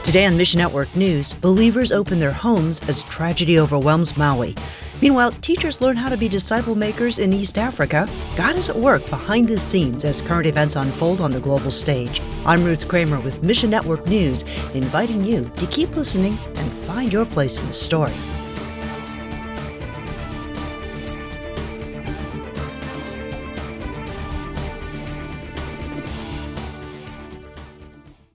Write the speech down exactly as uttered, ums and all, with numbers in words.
Today on Mission Network News, believers open their homes as tragedy overwhelms Maui. Meanwhile, teachers learn how to be disciple makers in East Africa. God is at work behind the scenes as current events unfold on the global stage. I'm Ruth Kramer with Mission Network News, inviting you to keep listening and find your place in the story.